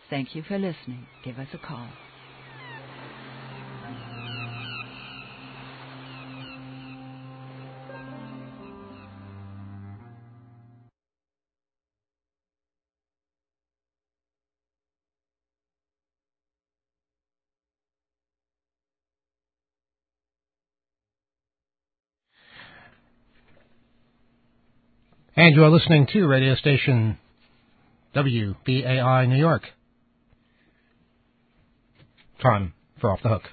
Thank you for listening. Give us a call. And you are listening to radio station WBAI New York. Time for Off the Hook.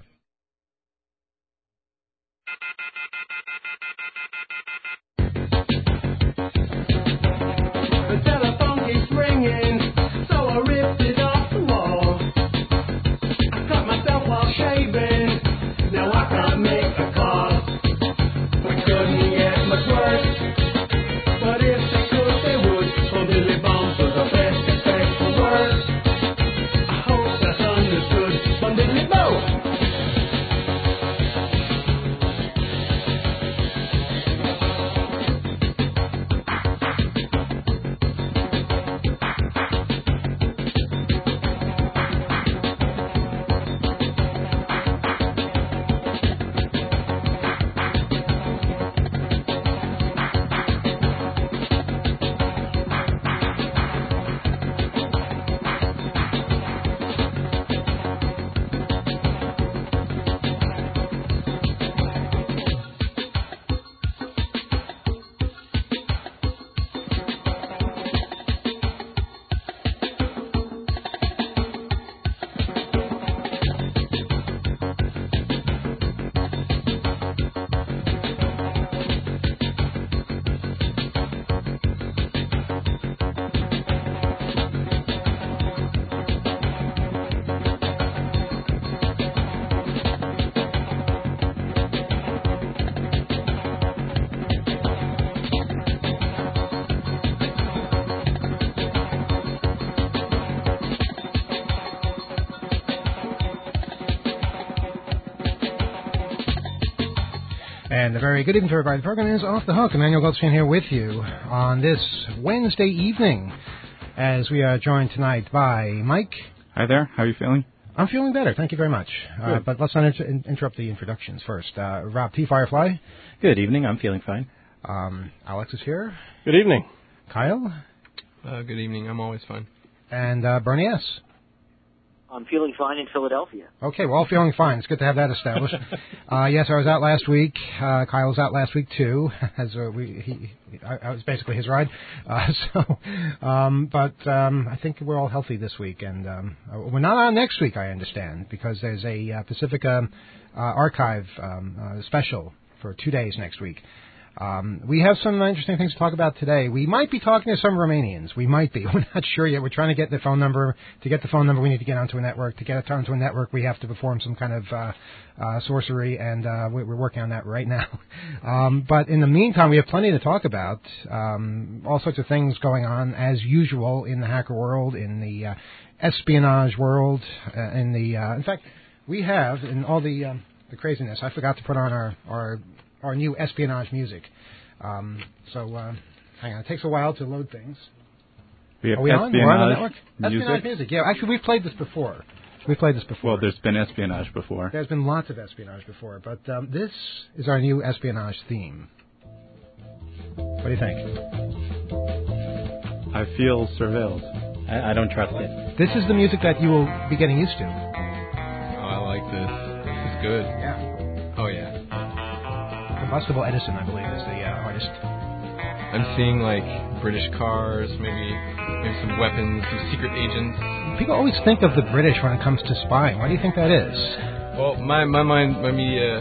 The telephone keeps ringing, so I ripped it off the wall. I cut myself while shaving, now I can't make a call. We couldn't get much worse, but if they could, they would. From Billy Bombs was the best effect for words. I hope that's understood. From Billy Bombs. And a very good evening to everybody. The program is Off the Hook. Emmanuel Goldstein here with you on this Wednesday evening as we are joined tonight by Mike. Hi there. How are you feeling? I'm feeling better. Thank you very much. But let's not interrupt the introductions first. Rob T. Firefly. Good evening. I'm feeling fine. Alex is here. Good evening. Kyle. Good evening. I'm always fine. And Bernie S. I'm feeling fine in Philadelphia. Okay, we're all feeling fine. It's good to have that established. Yes, I was out last week. Kyle was out last week too. I was basically his ride. I think we're all healthy this week, and we're not on next week, I understand, because there's a Pacifica archive special for 2 days next week. We have some interesting things to talk about today. We might be talking to some Romanians. We might be. We're not sure yet. We're trying to get the phone number. To get the phone number, we need to get onto a network. To get onto a network, we have to perform some kind of sorcery, and we're working on that right now. But in the meantime, we have plenty to talk about. All sorts of things going on, as usual, in the hacker world, in the espionage world, in fact, we have, in all the craziness, I forgot to put on our new espionage music. Hang on. It takes a while to load things. Are we on? We're on the network? Music? Espionage music. Yeah, actually, we've played this before. Well, there's been espionage before. There's been lots of espionage before, but this is our new espionage theme. What do you think? I feel surveilled. I don't trust it. This is the music that you will be getting used to. Oh, I like this. This is good. Yeah. Oh, yeah. Combustible Edison, I believe, is the artist. I'm seeing, like, British cars, maybe some weapons, some secret agents. People always think of the British when it comes to spying. Why do you think that is? Well, my media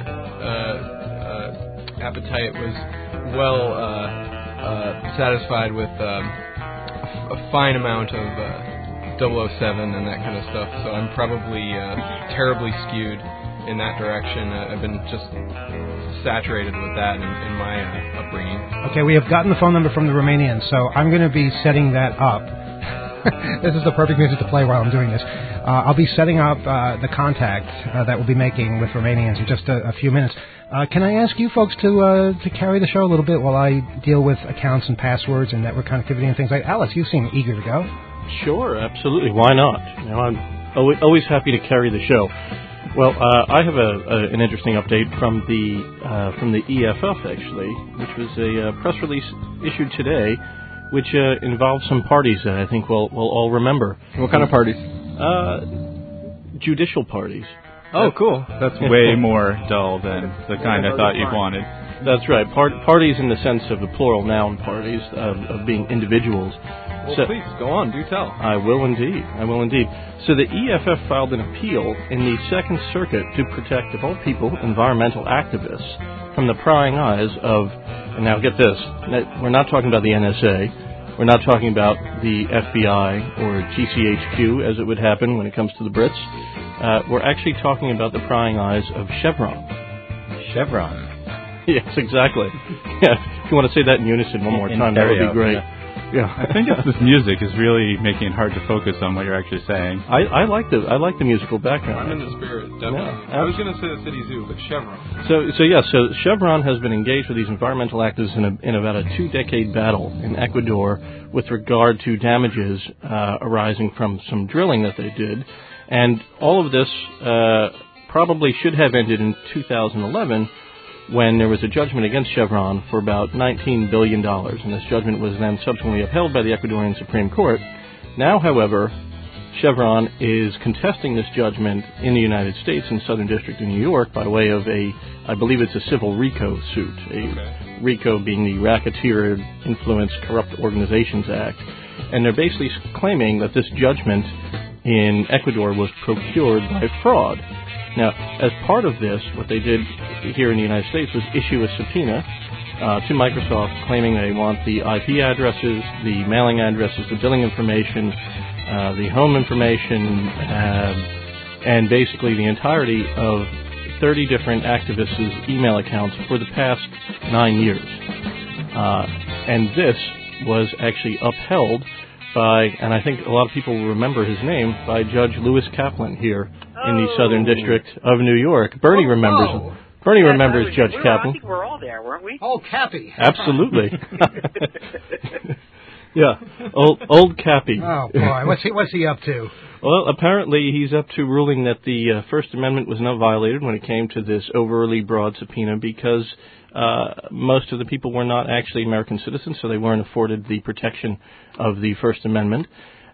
appetite was well satisfied with a fine amount of 007 and that kind of stuff, so I'm probably terribly skewed in that direction. I've been just saturated with that in my upbringing. Okay, we have gotten the phone number from the Romanians, so I'm going to be setting that up. This is the perfect music to play while I'm doing this. I'll be setting up the contact that we'll be making with Romanians in just a few minutes. Can I ask you folks to carry the show a little bit while I deal with accounts and passwords and network connectivity and things like that? Alice, you seem eager to go. Sure, absolutely. Why not? Now, I'm always happy to carry the show. Well, I have an interesting update from the EFF, actually, which was a press release issued today, which involves some parties that I think we'll all remember. What kind of parties? Judicial parties. Oh, cool. That's way more dull than the kind I thought you wanted. That's right. Parties in the sense of the plural noun parties, of being individuals. Well, please, go on. Do tell. I will indeed. So the EFF filed an appeal in the Second Circuit to protect, of all people, environmental activists from the prying eyes of, and now get this, we're not talking about the NSA, we're not talking about the FBI or GCHQ, as it would happen when it comes to the Brits. We're actually talking about the prying eyes of Chevron. Chevron. Yes, exactly. Yeah, if you want to say that in unison one more time, that would be great. Yeah. I think it's this music is really making it hard to focus on what you're actually saying. I like the musical background. I'm in the spirit, definitely. Yeah, I was going to say the City Zoo, but Chevron. So Chevron has been engaged with these environmental activists in about a 2-decade battle in Ecuador with regard to damages arising from some drilling that they did, and all of this probably should have ended in 2011. When there was a judgment against Chevron for about $19 billion, and this judgment was then subsequently upheld by the Ecuadorian Supreme Court. Now, however, Chevron is contesting this judgment in the United States in the Southern District of New York by way of I believe it's a civil RICO suit, RICO being the Racketeer Influenced Corrupt Organizations Act. And they're basically claiming that this judgment in Ecuador was procured by fraud. Now, as part of this, what they did here in the United States was issue a subpoena to Microsoft claiming they want the IP addresses, the mailing addresses, the billing information, the home information, and basically the entirety of 30 different activists' email accounts for the past 9 years. And this was actually upheld by, and I think a lot of people will remember his name, by Judge Lewis Kaplan here in the Southern District of New York. Bernie remembers Judge Kaplan. I think we're all there, weren't we? Oh, Cappy. Absolutely. Yeah, old Cappy. Oh boy, what's he up to? Well, apparently he's up to ruling that the First Amendment was not violated when it came to this overly broad subpoena because most of the people were not actually American citizens, so they weren't afforded the protection of the First Amendment.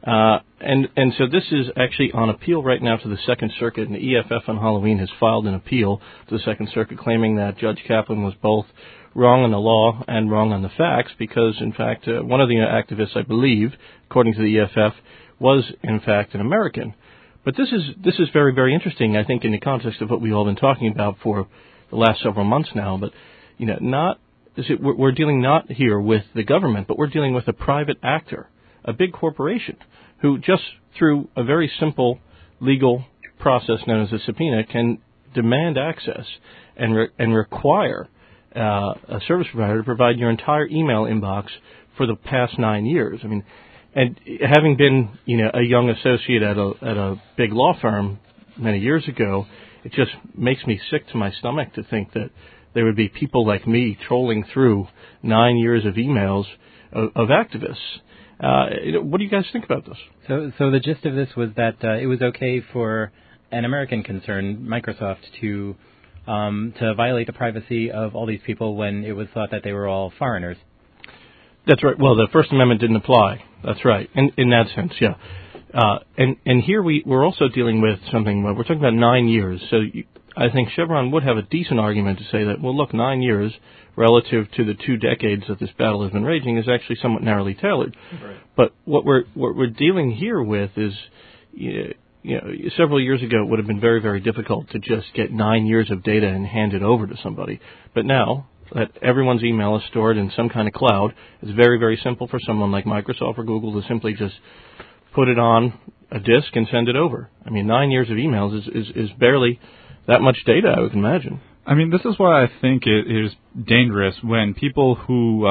And so this is actually on appeal right now to the Second Circuit, and the EFF on Halloween has filed an appeal to the Second Circuit claiming that Judge Kaplan was both wrong on the law and wrong on the facts because, in fact, one of the activists, I believe, according to the EFF, was, in fact, an American. But this is very, very interesting, I think, in the context of what we've all been talking about for the last several months now. But, you know, we're dealing not here with the government, but we're dealing with a private actor, a big corporation, who just through a very simple legal process known as a subpoena can demand access and require a service provider to provide your entire email inbox for the past 9 years. I mean, and having been, you know, a young associate at a big law firm many years ago, it just makes me sick to my stomach to think that there would be people like me trolling through 9 years of emails of activists. What do you guys think about this? So the gist of this was that it was okay for an American concern, Microsoft, to violate the privacy of all these people when it was thought that they were all foreigners. That's right. Well, the First Amendment didn't apply. That's right. In that sense, yeah. And here we're also dealing with something. We're talking about 9 years. So I think Chevron would have a decent argument to say that, well, look, 9 years relative to the 2 decades that this battle has been raging is actually somewhat narrowly tailored. Right. But what we're dealing here with is, you know, several years ago it would have been very, very difficult to just get 9 years of data and hand it over to somebody. But now that everyone's email is stored in some kind of cloud, it's very, very simple for someone like Microsoft or Google to simply just put it on a disk and send it over. I mean, 9 years of emails is barely that much data, I would imagine. I mean, this is why I think it is dangerous when people who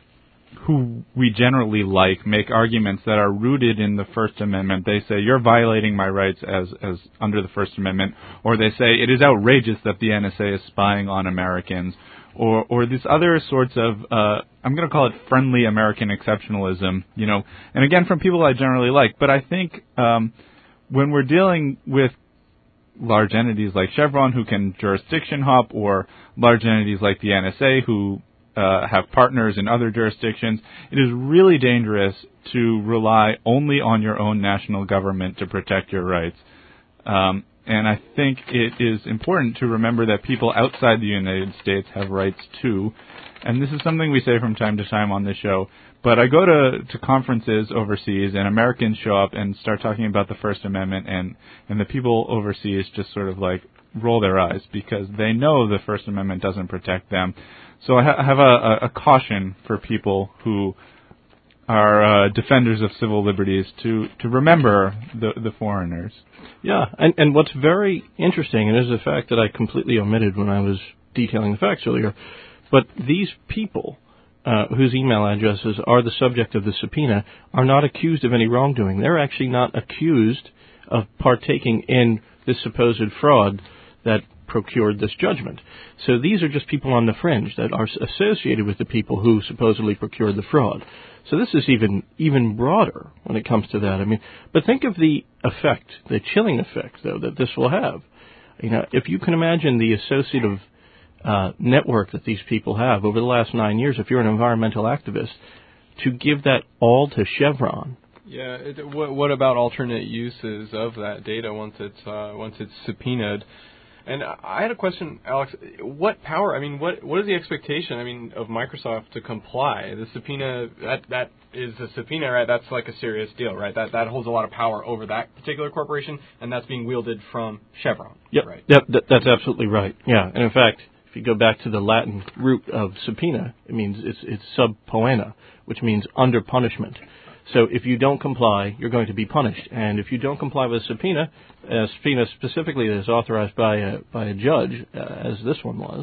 we generally like make arguments that are rooted in the First Amendment. They say, you're violating my rights as under the First Amendment, or they say it is outrageous that the NSA is spying on Americans, or these other sorts of, I'm going to call it friendly American exceptionalism, and again, from people I generally like. But I think when we're dealing with large entities like Chevron who can jurisdiction hop, or large entities like the NSA who have partners in other jurisdictions, it is really dangerous to rely only on your own national government to protect your rights. And I think it is important to remember that people outside the United States have rights too. And this is something we say from time to time on this show. But I go to conferences overseas, and Americans show up and start talking about the First Amendment, and the people overseas just sort of like roll their eyes because they know the First Amendment doesn't protect them. So I have a caution for people who are defenders of civil liberties to remember the foreigners. Yeah, and what's very interesting, and this is a fact that I completely omitted when I was detailing the facts earlier, but these people whose email addresses are the subject of the subpoena are not accused of any wrongdoing. They're actually not accused of partaking in this supposed fraud that procured this judgment. So these are just people on the fringe that are associated with the people who supposedly procured the fraud. So this is even broader when it comes to that. I mean, but think of the effect, the chilling effect, though, that this will have. If you can imagine the associative network that these people have over the last 9 years, if you're an environmental activist, to give that all to Chevron. Yeah. What about alternate uses of that data once it's subpoenaed? And I had a question, Alex. What power? I mean, what is the expectation? I mean, of Microsoft to comply? The subpoena that is a subpoena, right? That's like a serious deal, right? That holds a lot of power over that particular corporation, and that's being wielded from Chevron. Yep. Right. Yep. That's absolutely right. Yeah. And in fact, if you go back to the Latin root of subpoena, it means it's sub poena, which means under punishment. So if you don't comply, you're going to be punished. And if you don't comply with a subpoena specifically that is authorized by a judge, as this one was,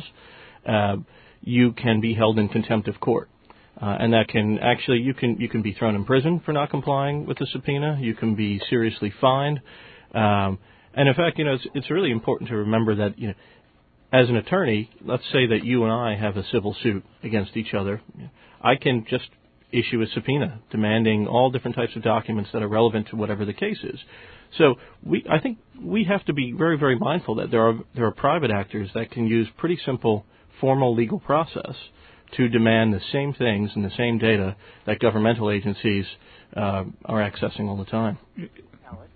you can be held in contempt of court. And that can actually, you can be thrown in prison for not complying with the subpoena. You can be seriously fined. And in fact, it's really important to remember that, as an attorney, let's say that you and I have a civil suit against each other. I can just issue a subpoena demanding all different types of documents that are relevant to whatever the case is. So I think we have to be very, very mindful that there are private actors that can use pretty simple formal legal process to demand the same things and the same data that governmental agencies are accessing all the time. Alex?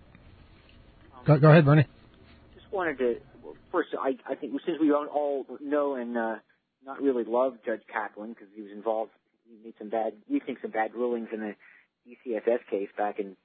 Go ahead, Bernie. Just wanted to, first, I think since we all know and not really love Judge Kaplan because he was involved, he made some bad rulings in the DCFS case back in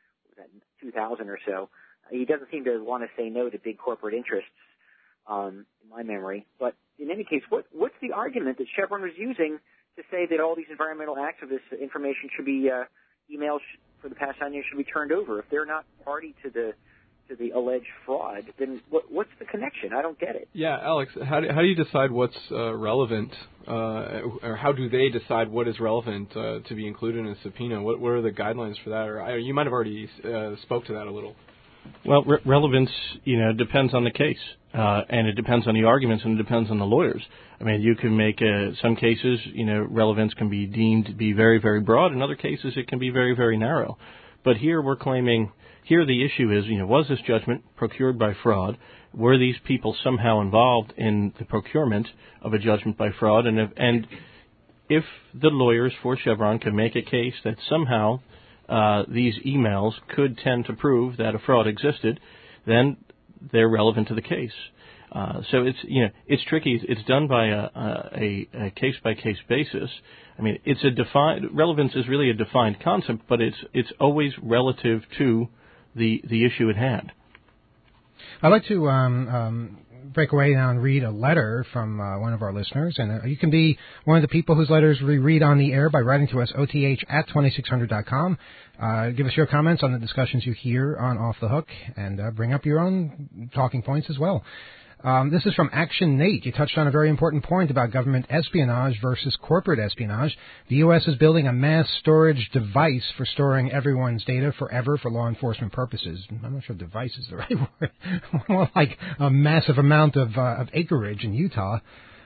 2000 or so. He doesn't seem to want to say no to big corporate interests, in my memory. But in any case, what's the argument that Chevron was using to say that all these environmental activist information should be emails for the past 9 years should be turned over if they're not party to the alleged fraud? Then what's the connection? I don't get it. Yeah, Alex, how do you decide what's relevant, or how do they decide what is relevant to be included in a subpoena? What are the guidelines for that? Or you might have already spoke to that a little. Well, relevance, depends on the case, and it depends on the arguments, and it depends on the lawyers. I mean, you can make some cases, relevance can be deemed to be very, very broad. In other cases, it can be very, very narrow. But here we're claiming. Here the issue is, was this judgment procured by fraud? Were these people somehow involved in the procurement of a judgment by fraud? And if the lawyers for Chevron can make a case that somehow these emails could tend to prove that a fraud existed, then they're relevant to the case. So it's tricky. It's done by a case by case basis. I mean, relevance is really a defined concept, but it's always relative to the issue at hand. I'd like to break away now and read a letter from one of our listeners. And you can be one of the people whose letters we read on the air by writing to us, oth@2600.com. Give us your comments on the discussions you hear on Off the Hook, and bring up your own talking points as well. This is from Action Nate. You touched on a very important point about government espionage versus corporate espionage. The U.S. is building a mass storage device for storing everyone's data forever for law enforcement purposes. I'm not sure device is the right word. More like a massive amount of acreage in Utah.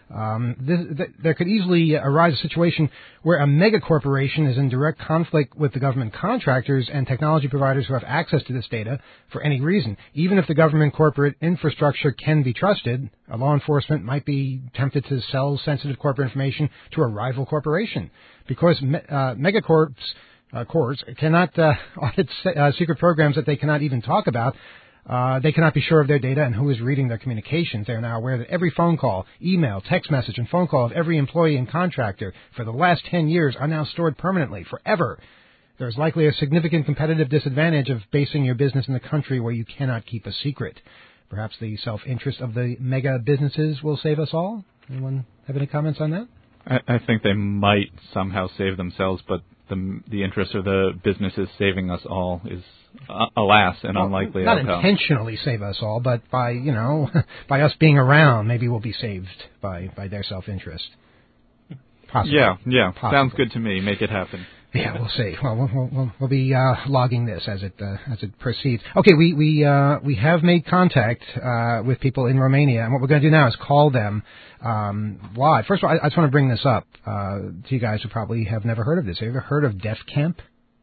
There could easily arise a situation where a mega corporation is in direct conflict with the government contractors and technology providers who have access to this data for any reason. Even if the government corporate infrastructure can be trusted, a law enforcement might be tempted to sell sensitive corporate information to a rival corporation. Because megacorps cannot audit secret programs that they cannot even talk about. They cannot be sure of their data and who is reading their communications. They are now aware that every phone call, email, text message, and phone call of every employee and contractor for the last 10 years are now stored permanently, forever. There is likely a significant competitive disadvantage of basing your business in a country where you cannot keep a secret. Perhaps the self-interest of the mega businesses will save us all? Anyone have any comments on that? I think they might somehow save themselves, but the interest of the businesses saving us all is, alas, an unlikely not outcome. Not intentionally save us all, but by, by us being around, maybe we'll be saved by their self-interest. Possibly. Yeah. Possibly. Sounds good to me. Make it happen. Yeah, we'll see. Well, we'll be logging this as it proceeds. Okay, we have made contact with people in Romania, and what we're going to do now is call them live. First of all, I just want to bring this up to you guys who probably have never heard of this. Have you ever heard of Def Camp?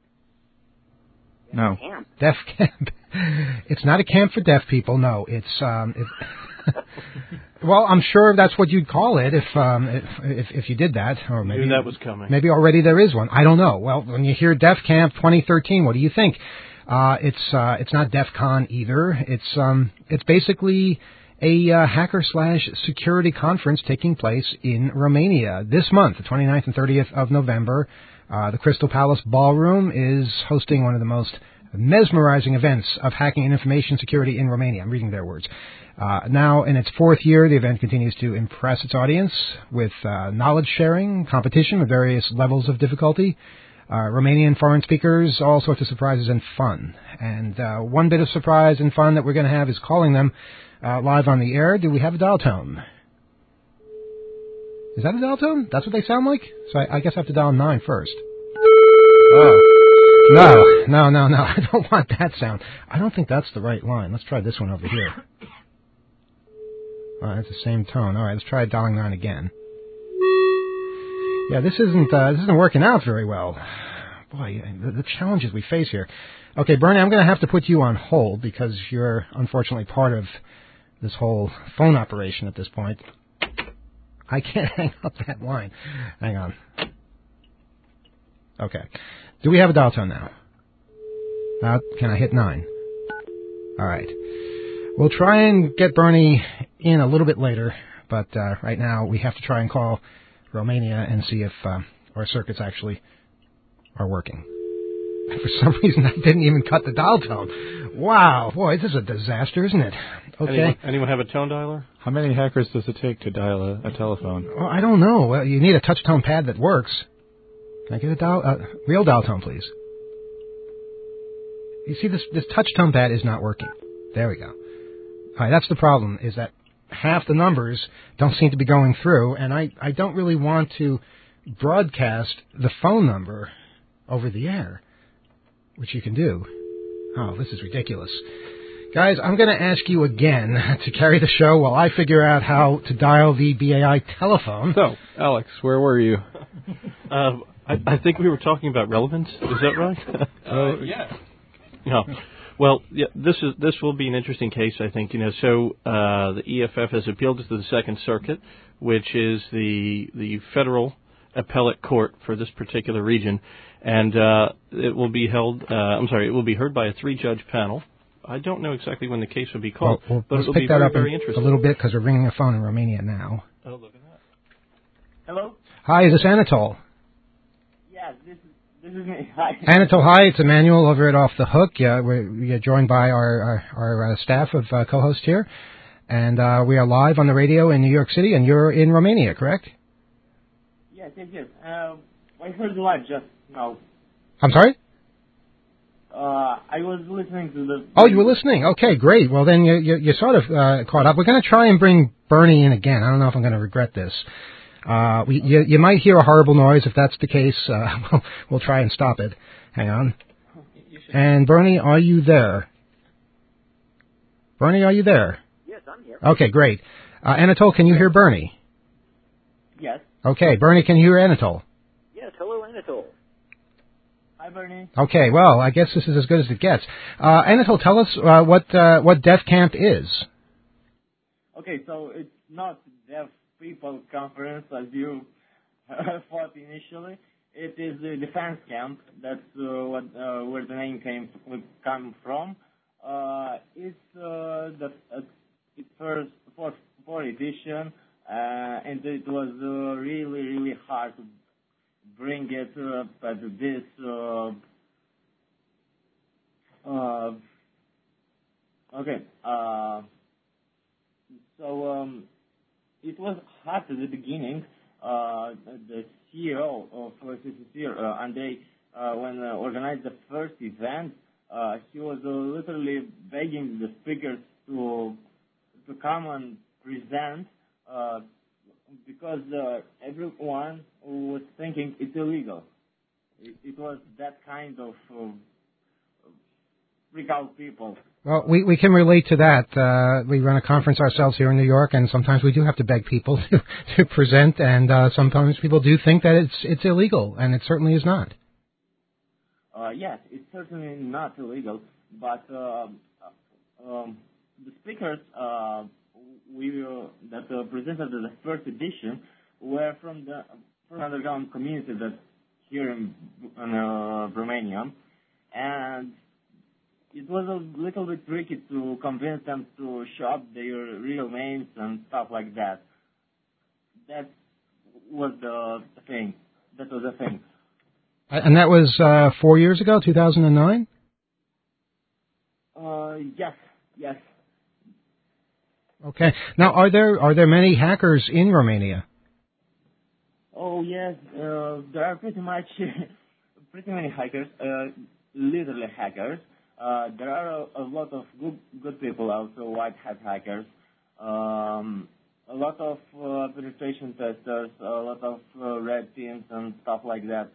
No. Def Camp. It's not a camp for deaf people. No, it's well, I'm sure that's what you'd call it if you did that, or maybe knew that was coming. Maybe already there is one. I don't know. Well, when you hear Def Camp 2013, what do you think? It's not DEF CON either. It's basically a hacker/security conference taking place in Romania this month, the 29th and 30th of November. The Crystal Palace Ballroom is hosting one of the most mesmerizing events of hacking and information security in Romania. I'm reading their words. Now, in its fourth year, the event continues to impress its audience with knowledge sharing, competition with various levels of difficulty, Romanian foreign speakers, all sorts of surprises and fun. And one bit of surprise and fun that we're going to have is calling them live on the air. Do we have a dial tone? Is that a dial tone? That's what they sound like? So I guess I have to dial 9 first. Oh. No. I don't want that sound. I don't think that's the right line. Let's try this one over here. Oh, that's the same tone. All right, let's try dialing 9 again. Yeah, this isn't working out very well. Boy, the challenges we face here. Okay, Bernie, I'm going to have to put you on hold because you're unfortunately part of this whole phone operation at this point. I can't hang up that line. Hang on. Okay. Do we have a dial tone now? Can I hit 9? All right. We'll try and get Bernie in a little bit later, but right now we have to try and call Romania and see if our circuits actually are working. And for some reason, I didn't even cut the dial tone. Wow. Boy, this is a disaster, isn't it? Okay. Anyone have a tone dialer? How many hackers does it take to dial a telephone? Well, I don't know. Well, you need a touch tone pad that works. Can I get a real dial tone, please? You see, this touch tone pad is not working. There we go. All right, that's the problem, is that half the numbers don't seem to be going through, and I don't really want to broadcast the phone number over the air, which you can do. Oh, this is ridiculous. Guys, I'm going to ask you again to carry the show while I figure out how to dial the BAI telephone. So, Alex, where were you? I think we were talking about relevance. Is that right? Yeah. No. Well, yeah, this will be an interesting case, I think. So the EFF has appealed to the Second Circuit, which is the federal appellate court for this particular region, and it will be held. It will be heard by a 3-judge panel. I don't know exactly when the case will be called, but it'll be very, very interesting. A little bit because we're ringing a phone in Romania now. Oh, look at that! Hello. Hi, is this Anatol? Yeah, this is me. Hi. Anatol, hi, it's Emmanuel over at Off the Hook. We're joined by our staff of co-hosts here, and we are live on the radio in New York City, and you're in Romania, correct? Yes. I heard you live just now. I'm sorry? I was listening to the... Oh, you were listening? Okay, great. Well, then you're sort of caught up. We're going to try and bring Bernie in again. I don't know if I'm going to regret this. You might hear a horrible noise. If that's the case, we'll try and stop it. Hang on. And Bernie, are you there? Bernie, are you there? Yes, I'm here. Okay, great. Anatol, can you hear Bernie? Yes. Okay, Bernie, can you hear Anatol? Yes, hello, Anatol. Hi, Bernie. Okay, well, I guess this is as good as it gets. Anatol, tell us what Deaf Camp is. Okay, so it's not Deaf People Conference as you thought initially. It is the defense camp. That's where the name come from. It's the fourth edition, and it was really hard to bring it at this. Okay. So it was hard at the beginning. The CEO of CCC, Andrei, when organized the first event, he was literally begging the speakers to come and present because everyone was thinking it's illegal. It was that kind of freak out people. Well, we can relate to that. We run a conference ourselves here in New York, and sometimes we do have to beg people to present, and sometimes people do think that it's illegal, and it certainly is not. Yes, it's certainly not illegal, but the speakers that presented the first edition were from the underground community that's here in Romania, and it was a little bit tricky to convince them to show up their real names and stuff like that. That was the thing. That was the thing. And that was 4 years ago, 2009? Yes. Okay. Now, are there many hackers in Romania? Oh yes, there are pretty many hackers, literally hackers. There are a lot of good people, also white hat hackers. A lot of penetration testers, a lot of red teams and stuff like that.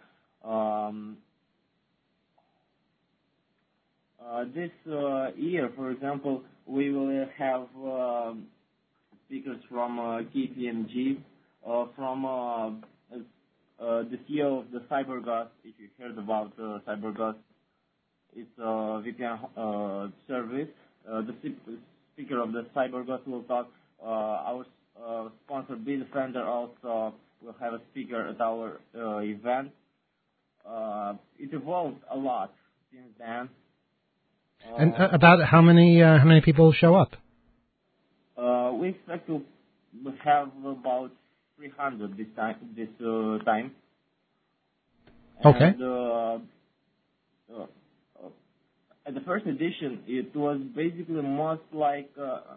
This year, for example, we will have speakers from KPMG, from the CEO of the CyberGhost. If you heard about CyberGhost, it's a VPN service. The speaker of the CyberGhost will talk. Our sponsor, Bitdefender, also will have a speaker at our event. It evolved a lot since then. And about how many people show up? We expect to have about 300 this time. Okay. And, at the first edition, it was basically more like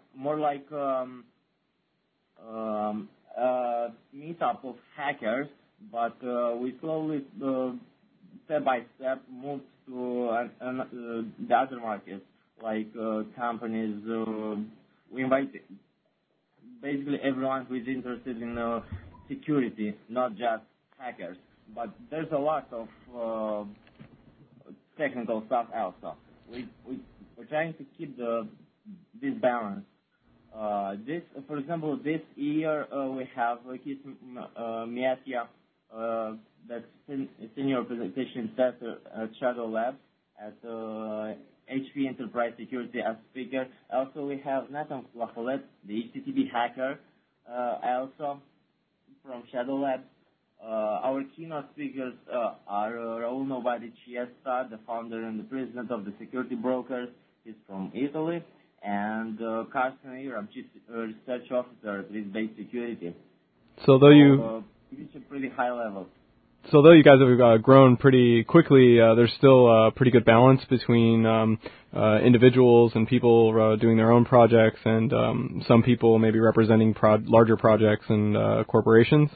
meetup of hackers, but we slowly, step by step, moved to the other markets, like companies. We invited basically everyone who is interested in security, not just hackers. But there's a lot of technical stuff also. We're trying to keep this balance. For example, this year we have Keith Miatia, that's senior presentation tester at Shadow Labs at HP Enterprise Security as speaker. Also, we have Nathan Lafollette, the HTTP hacker, also from Shadow Labs. Our keynote speakers are Raul Nobody Chiesta, the founder and the president of the Security Brokers. He's from Italy. And Carsten Iram, chief research officer at Risk-Based Security. So though you reach a pretty high level. So though you guys have grown pretty quickly, there's still a pretty good balance between individuals and people doing their own projects and some people maybe representing larger projects and corporations?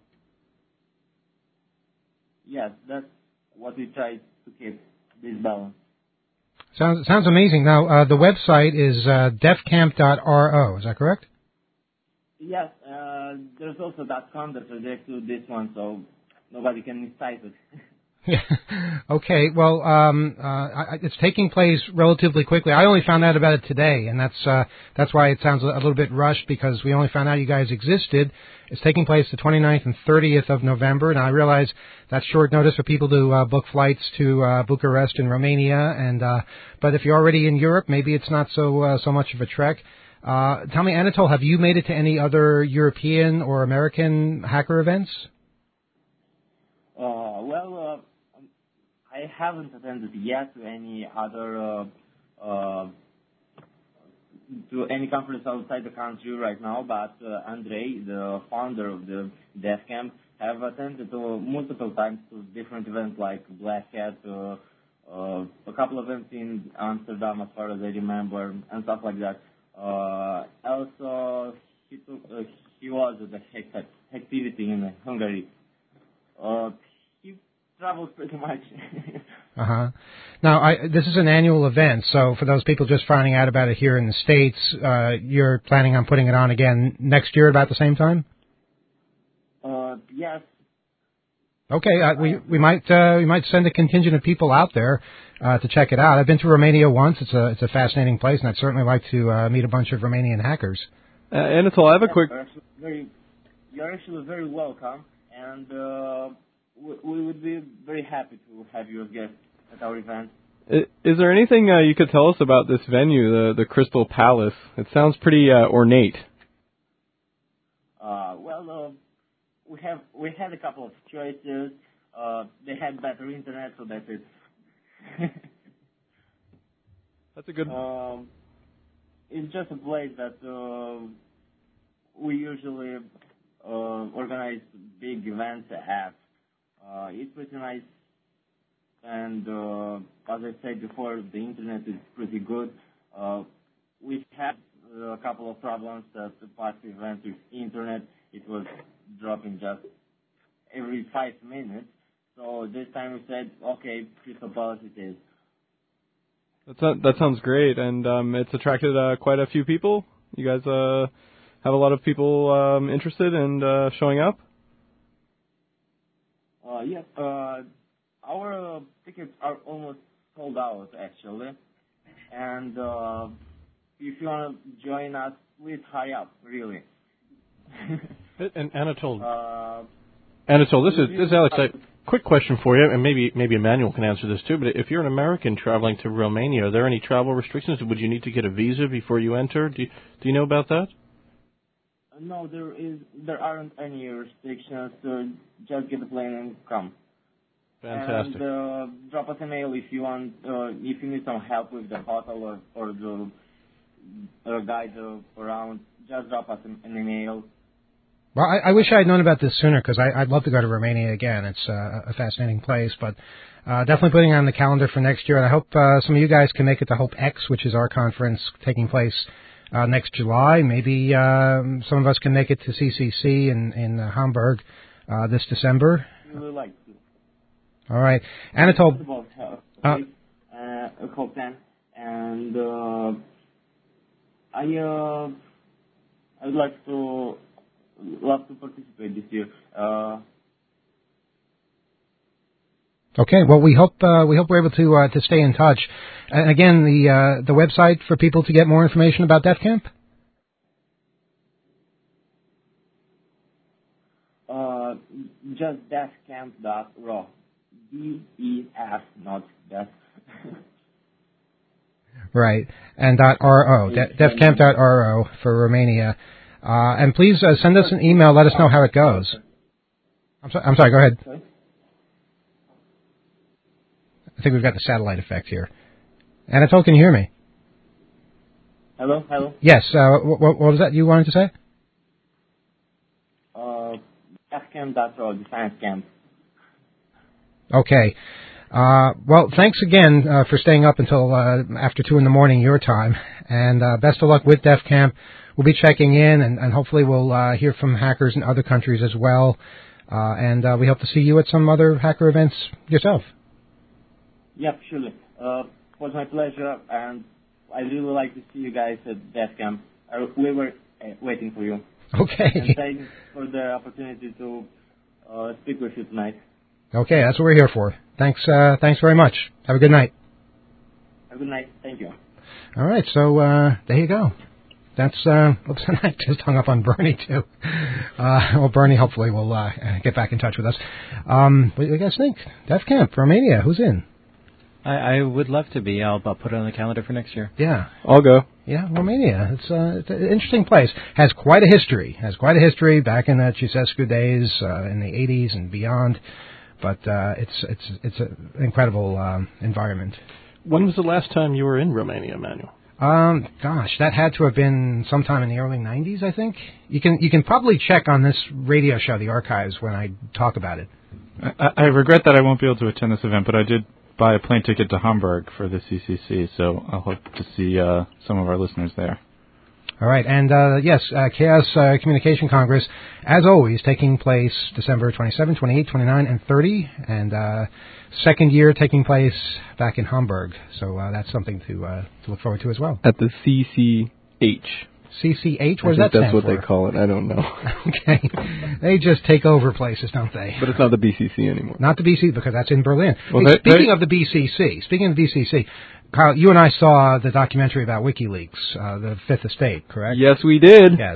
Yes, that's what we try to keep, this balance. Sounds amazing. Now, the website is defcamp.ro, is that correct? Yes, there's also .com that's related to this one, so nobody can mistake it. Okay. Well, it's taking place relatively quickly. I only found out about it today, and that's why it sounds a little bit rushed, because we only found out you guys existed. It's taking place the 29th and 30th of November, and I realize that's short notice for people to book flights to Bucharest in Romania. And but if you're already in Europe, maybe it's not so much of a trek. Tell me, Anatol, have you made it to any other European or American hacker events? I haven't attended yet to any other to any conference outside the country right now, but Andrei, the founder of the Dev Camp, have attended multiple times to different events like Black Hat, a couple of events in Amsterdam, as far as I remember, and stuff like that. Also, he was at the activity in Hungary. He travels pretty much. Now, this is an annual event, so for those people just finding out about it here in the States, you're planning on putting it on again next year about the same time? Yes. Okay, we might send a contingent of people out there to check it out. I've been to Romania once. It's a fascinating place, and I'd certainly like to meet a bunch of Romanian hackers. Anatol, I have a quick. You're actually very welcome, and we would be very happy to have you as guest at our event. Is there anything you could tell us about this venue, the Crystal Palace? It sounds pretty ornate. We had a couple of choices. They had better internet, so that's it. That's a good. It's just a place that we usually organize big events at. It's pretty nice, and as I said before, the internet is pretty good. We had a couple of problems at the past event with internet. It was dropping just every 5 minutes. So this time we said, okay, Crystal Palace it is. That sounds great, and it's attracted quite a few people. You guys have a lot of people interested and showing up? Yes. Our tickets are almost sold out, actually. And if you want to join us, please hurry up, really. And Anatol, this is Alex. Quick question for you, and maybe Emmanuel can answer this too. But if you're an American traveling to Romania, are there any travel restrictions? Would you need to get a visa before you enter? Do you know about that? No, there aren't any restrictions. Just get the plane and come. Fantastic. And drop us a mail if you want. If you need some help with the hotel or the guide around, just drop us an email. Well, I wish I had known about this sooner, because I'd love to go to Romania again. It's a fascinating place, but definitely putting it on the calendar for next year. And I hope some of you guys can make it to Hope X, which is our conference taking place next July. Maybe some of us can make it to CCC in Hamburg this December. We would like to. All right, Anatol. Hope 10, and I would love to participate this year. Okay, well, we hope we're able to stay in touch. And again, the website for people to get more information about Dev Camp. Just devcamp.ro. DEF, not Dev. Right, and .ro, devcamp.ro for Romania. And please send us an email. Let us know how it goes. I'm sorry. Go ahead. Sorry? I think we've got the satellite effect here. Anatol, can you hear me? Hello. Yes. What was that you wanted to say? Devcamp.ro, the science camp. Okay. Well, thanks again for staying up until after 2 a.m. your time, and best of luck with Dev Camp. We'll be checking in, and hopefully we'll hear from hackers in other countries as well. And we hope to see you at some other hacker events yourself. Yep, surely. It was my pleasure, and I'd really like to see you guys at Dev Camp. We were waiting for you. Okay. And thanks for the opportunity to speak with you tonight. Okay, that's what we're here for. Thanks very much. Have a good night. Have a good night. Thank you. All right, so there you go. That's oops, I just hung up on Bernie too. Well, Bernie hopefully will get back in touch with us. What do you guys think? Def Camp, Romania, who's in? I would love to be. I'll put it on the calendar for next year. Yeah, I'll go. Yeah, Romania. It's an interesting place. Has quite a history. Back in the Ceausescu days, in the 80s and beyond. But it's an incredible environment. When was the last time you were in Romania, Manuel? Gosh, that had to have been sometime in the early 90s, I think. You can probably check on this radio show, the archives, when I talk about it. I regret that I won't be able to attend this event, but I did buy a plane ticket to Hamburg for the CCC, so I'll hope to see some of our listeners there. All right, and yes, Chaos Communication Congress, as always, taking place December 27, 28, 29, and 30, and second year taking place back in Hamburg. So that's something to look forward to as well. At the CCH. CCH? What does that stand for? That's what they call it. I don't know. Okay. They just take over places, don't they? But it's not the BCC anymore. Not the BCC, because that's in Berlin. Well, hey, speaking of the BCC, Kyle, you and I saw the documentary about WikiLeaks, the Fifth Estate, correct? Yes, we did. Yes.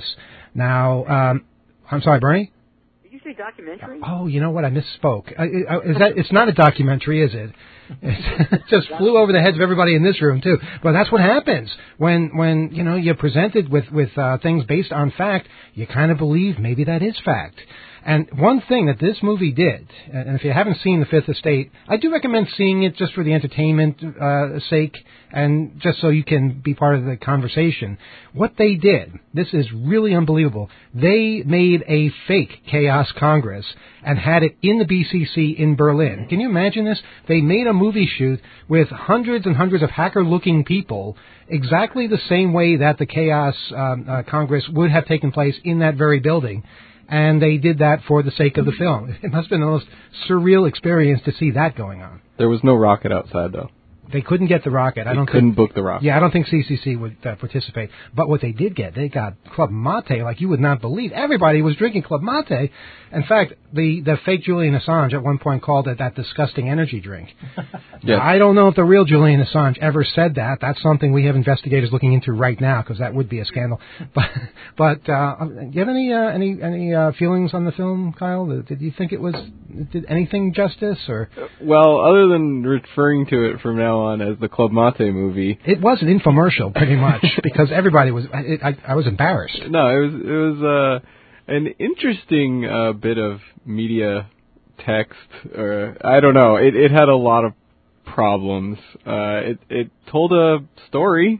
Now, I'm sorry, Bernie? Did you say documentary? Oh, you know what? I misspoke. It's not a documentary, is it? It just flew over the heads of everybody in this room, too. But that's what happens when you're presented with things based on fact. You kind of believe maybe that is fact. And one thing that this movie did, and if you haven't seen The Fifth Estate, I do recommend seeing it just for the entertainment sake and just so you can be part of the conversation. What they did, this is really unbelievable. They made a fake Chaos Congress and had it in the BCC in Berlin. Can you imagine this? They made a movie shoot with hundreds and hundreds of hacker-looking people exactly the same way that the Chaos Congress would have taken place in that very building. And they did that for the sake of the film. It must have been the most surreal experience to see that going on. There was no rocket outside, though. They couldn't get the rocket. They couldn't book the rocket. Yeah, I don't think CCC would participate. But what they did get, they got Club Mate like you would not believe. Everybody was drinking Club Mate. In fact, the fake Julian Assange at one point called it that disgusting energy drink. Yes. I don't know if the real Julian Assange ever said that. That's something we have investigators looking into right now because that would be a scandal. But do you have any feelings on the film, Kyle? Did you think did anything justice or? Well, other than referring to it from now on as the Club Mate movie, it was an infomercial pretty much because everybody was. I was embarrassed. No, it was an interesting bit of media text, or I don't know. It had a lot of problems. It told a story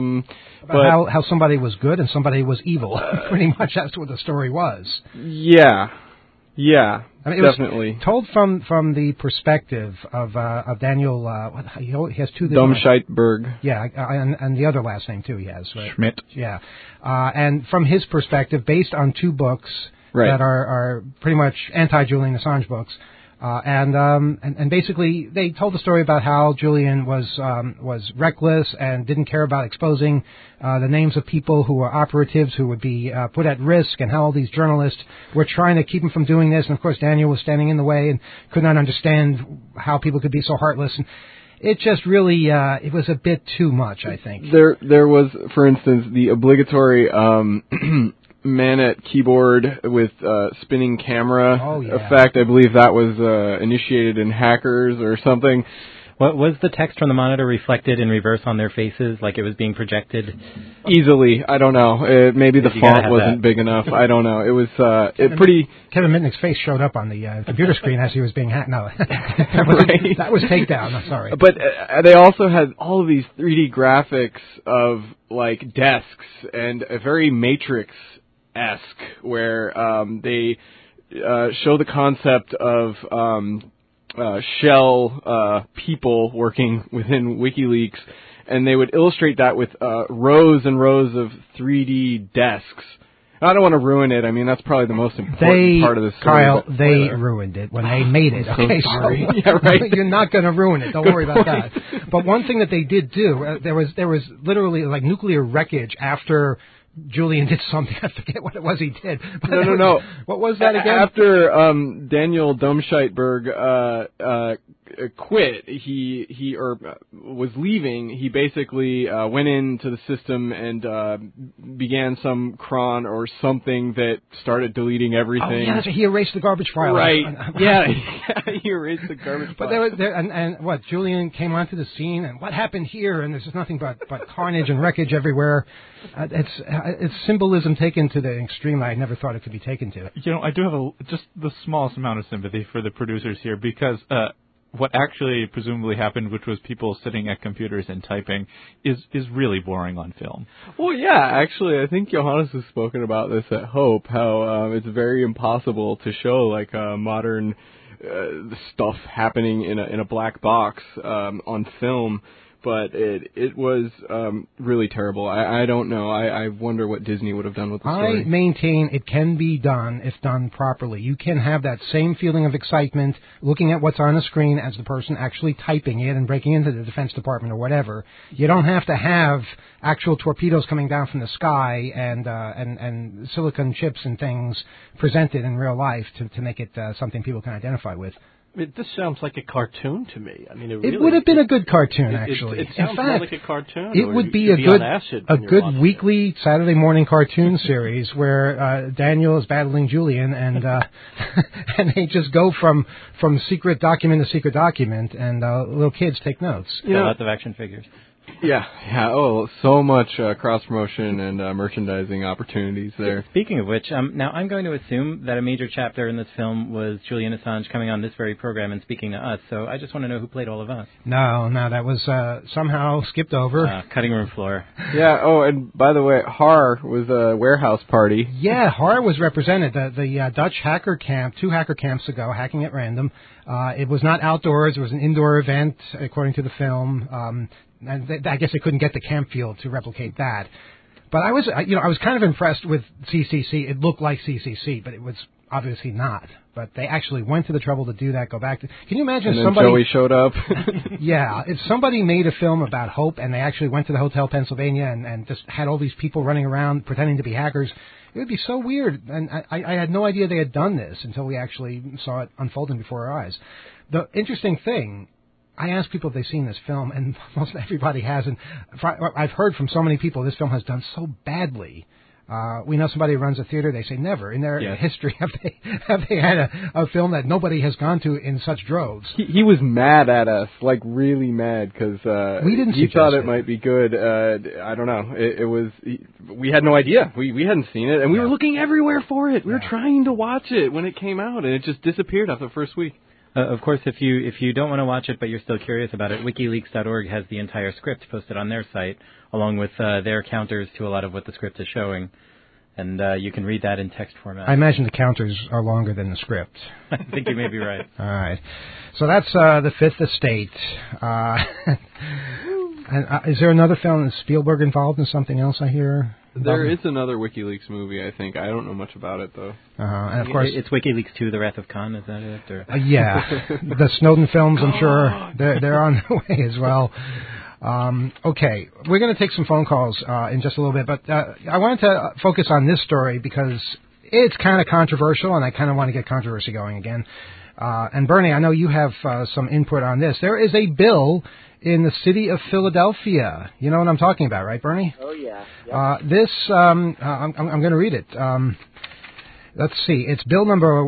about how somebody was good and somebody was evil. Pretty much that's what the story was. Yeah. I mean, definitely. It was told from the perspective of Daniel. He has two. Domscheitberg. Yeah, and the other last name too. He has right? Schmidt. Yeah, and from his perspective, based on two books that are pretty much anti-Julian Assange books. And basically they told the story about how Julian was reckless and didn't care about exposing the names of people who were operatives who would be put at risk, and how all these journalists were trying to keep him from doing this. And of course Daniel was standing in the way and could not understand how people could be so heartless. And it just really it was a bit too much, I think. There was, for instance, the obligatory man at keyboard with spinning camera effect. I believe that was initiated in Hackers or something. What was the text from the monitor reflected in reverse on their faces, like it was being projected? Easily, I don't know. Maybe the font wasn't big enough. I don't know. It was Kevin Mitnick's face showed up on the computer screen as he was being hacked. No, that was takedown. I'm sorry. But they also had all of these 3D graphics of like desks and a very Matrix-esque, where they show the concept of shell people working within WikiLeaks, and they would illustrate that with rows and rows of 3D desks. I don't want to ruin it. I mean, that's probably the most important part of the story. Kyle, they ruined it when they made it. Okay, sorry. So yeah, right. You're not going to ruin it. Don't worry about that. But one thing that they did do, there was literally like nuclear wreckage after Julian did something. I forget what it was he did. But No. What was that again? After Daniel Domscheitberg quit, he was leaving. He basically went into the system and began some cron or something that started deleting everything. Oh, yeah, he erased the garbage file. Right. Yeah, he erased the garbage but file. And what, Julian came onto the scene, and what happened here? And there's just nothing but carnage and wreckage everywhere. It's symbolism taken to the extreme I never thought it could be taken to. I do have just the smallest amount of sympathy for the producers here, because what actually presumably happened, which was people sitting at computers and typing, is really boring on film. Well, yeah, actually, I think Johannes has spoken about this at Hope, how it's very impossible to show like modern stuff happening in a black box on film. But it was really terrible. I don't know. I wonder what Disney would have done with the story. I maintain it can be done if done properly. You can have that same feeling of excitement looking at what's on the screen as the person actually typing it and breaking into the Defense Department or whatever. You don't have to have actual torpedoes coming down from the sky and silicon chips and things presented in real life to make it something people can identify with. This sounds like a cartoon to me. I mean, it would have been a good cartoon, actually. It sounds more like a cartoon. It would be a good weekly Saturday morning cartoon series where Daniel is battling Julian, and and they just go from secret document to secret document, and little kids take notes. Lots of action figures. Yeah. Oh, so much cross-promotion and merchandising opportunities there. Speaking of which, now I'm going to assume that a major chapter in this film was Julian Assange coming on this very program and speaking to us, so I just want to know who played all of us. No, that was somehow skipped over. Cutting room floor. Yeah, and by the way, Har was a warehouse party. Yeah, Har was represented. The Dutch hacker camp, 2 hacker camps ago, hacking at random. It was not outdoors. It was an indoor event, according to the film. And I guess they couldn't get the camp field to replicate that. But I was kind of impressed with CCC. It looked like CCC, but it was obviously not. But they actually went to the trouble to do that. Go back to. Can you imagine and then somebody? Joey showed up. Yeah, if somebody made a film about Hope and they actually went to the Hotel Pennsylvania and just had all these people running around pretending to be hackers, it would be so weird. And I had no idea they had done this until we actually saw it unfolding before our eyes. The interesting thing. I asked people if they've seen this film, and most everybody hasn't. I've heard from so many people this film has done so badly. We know somebody who runs a theater. They say never in their history have they had a film that nobody has gone to in such droves. He was mad at us, like really mad, because he thought it might be good. I don't know. We had no idea. We hadn't seen it, and we were looking everywhere for it. We were trying to watch it when it came out, and it just disappeared after the first week. Of course, if you don't want to watch it but you're still curious about it, WikiLeaks.org has the entire script posted on their site, along with their counters to a lot of what the script is showing. And you can read that in text format. I imagine the counters are longer than the script. I think you may be right. All right. So that's The Fifth Estate. And, is there another film? Is Spielberg involved in something else, I hear? There is another WikiLeaks movie, I think. I don't know much about it, though. And of course, it's WikiLeaks 2, The Wrath of Khan, is that it? Or? Yeah. The Snowden films, I'm sure, they're on their way as well. Okay, we're going to take some phone calls in just a little bit, but I wanted to focus on this story because it's kind of controversial, and I kind of want to get controversy going again. And Bernie, I know you have some input on this. There is a bill in the city of Philadelphia. You know what I'm talking about, right, Bernie? Oh, yeah. Yep. I'm going to read it. Let's see. It's bill number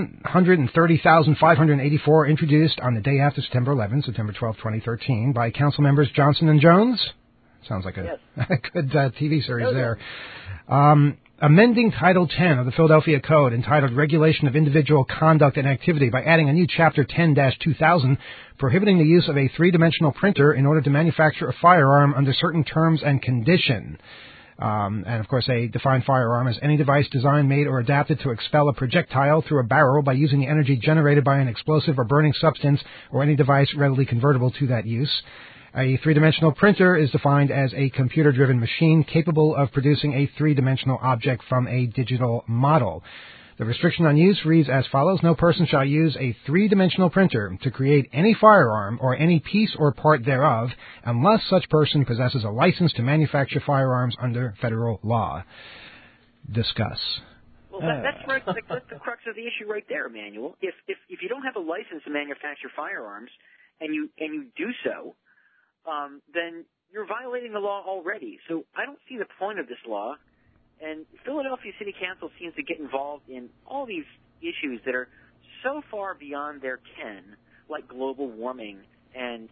130,584, introduced on the day after September 11, September 12, 2013, by Council members Johnson and Jones. Sounds like a good TV series there. Amending Title 10 of the Philadelphia Code, entitled Regulation of Individual Conduct and Activity, by adding a new Chapter 10-2000, prohibiting the use of a three-dimensional printer in order to manufacture a firearm under certain terms and condition. And, of course, they define firearm as any device designed, made, or adapted to expel a projectile through a barrel by using the energy generated by an explosive or burning substance, or any device readily convertible to that use. A three-dimensional printer is defined as a computer-driven machine capable of producing a three-dimensional object from a digital model. The restriction on use reads as follows. No person shall use a three-dimensional printer to create any firearm or any piece or part thereof unless such person possesses a license to manufacture firearms under federal law. Discuss. Well, that's right. That's the crux of the issue right there, Emmanuel. If you don't have a license to manufacture firearms and you do so, then you're violating the law already. So I don't see the point of this law. And Philadelphia City Council seems to get involved in all these issues that are so far beyond their ken, like global warming and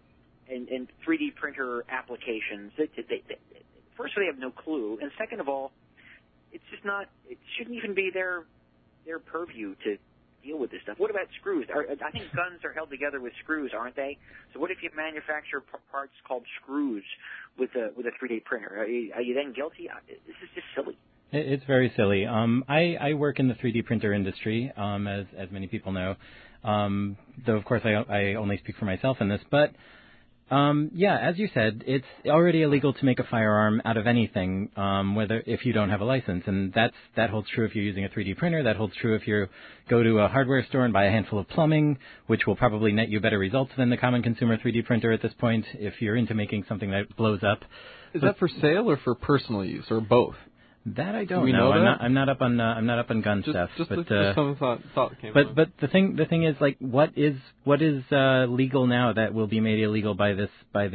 3D printer applications. First, they have no clue, and second of all, it's just not. It shouldn't even be their purview to deal with this stuff. What about screws? I think guns are held together with screws, aren't they? So what if you manufacture parts called screws with a 3D printer? Are you then guilty? This is just silly. It's very silly. I work in the 3D printer industry, as many people know. Though of course I only speak for myself in this, but as you said, it's already illegal to make a firearm out of anything, if you don't have a license, and that holds true if you're using a 3D printer. That holds true if you go to a hardware store and buy a handful of plumbing, which will probably net you better results than the common consumer 3D printer at this point if you're into making something that blows up. Is that for sale or for personal use, or both? That I don't know. I'm not up on gun stuff. Just but some thought came but up. But the thing is, like, what is legal now that will be made illegal by this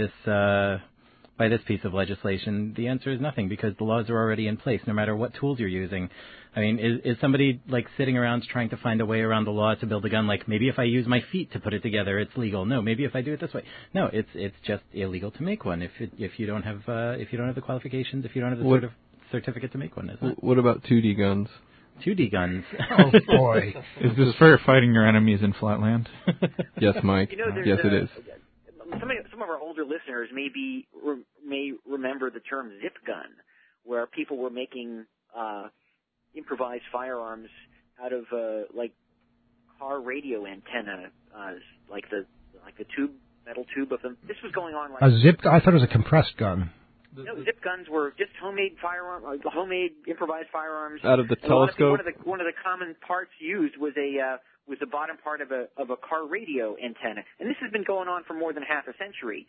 piece of legislation? The answer is nothing, because the laws are already in place, no matter what tools you're using. I mean, is somebody like sitting around trying to find a way around the law to build a gun? Like, maybe if I use my feet to put it together, it's legal. No, maybe if I do it this way. No, it's just illegal to make one if you don't have the qualifications, if you don't have the sort of certificate to make one, isn't it? What about 2D guns? 2D guns. Oh boy! Is this for fighting your enemies in Flatland? Yes, Mike. Yes, it is. Some of our older listeners may remember the term zip gun, where people were making improvised firearms out of like car radio antenna, like the metal tube of them. This was going on like a zip. I thought it was a compressed gun. No, zip guns were just homemade improvised firearms. Out of the telescope. One of the common parts used was the bottom part of a car radio antenna, and this has been going on for more than half a century.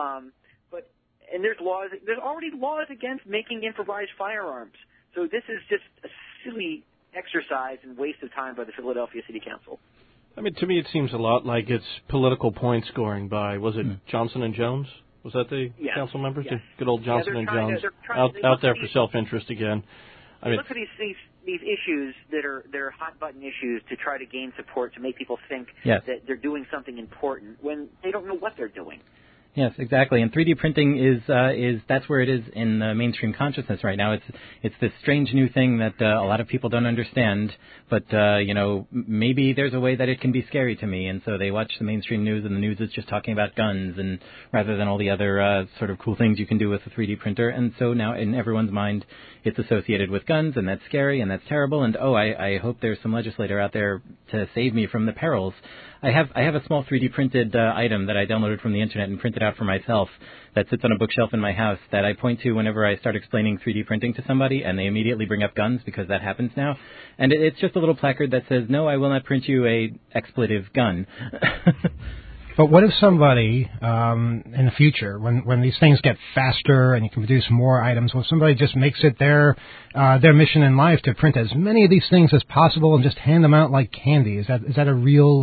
And there's already laws against making improvised firearms. So this is just a silly exercise and waste of time by the Philadelphia City Council. I mean, to me, it seems a lot like it's political point scoring by, was it Johnson and Jones? Was that the council members? Yes. Good old Johnson and Jones out there for self-interest again. I mean, look at these issues that are hot button issues to try to gain support, to make people think that they're doing something important when they don't know what they're doing. Yes, exactly. And 3D printing is that's where it is in the mainstream consciousness right now. It's this strange new thing that a lot of people don't understand. But maybe there's a way that it can be scary to me, and so they watch the mainstream news, and the news is just talking about guns, and rather than all the other sort of cool things you can do with a 3D printer. And so now in everyone's mind, it's associated with guns, and that's scary, and that's terrible. And I hope there's some legislator out there to save me from the perils. I have a small 3D printed item that I downloaded from the internet and printed out for myself that sits on a bookshelf in my house that I point to whenever I start explaining 3D printing to somebody, and they immediately bring up guns because that happens now. And it's just a little placard that says, "No, I will not print you a expletive gun." But what if somebody, in the future, when these things get faster and you can produce more items, when somebody just makes it their mission in life to print as many of these things as possible and just hand them out like candy? Is that a real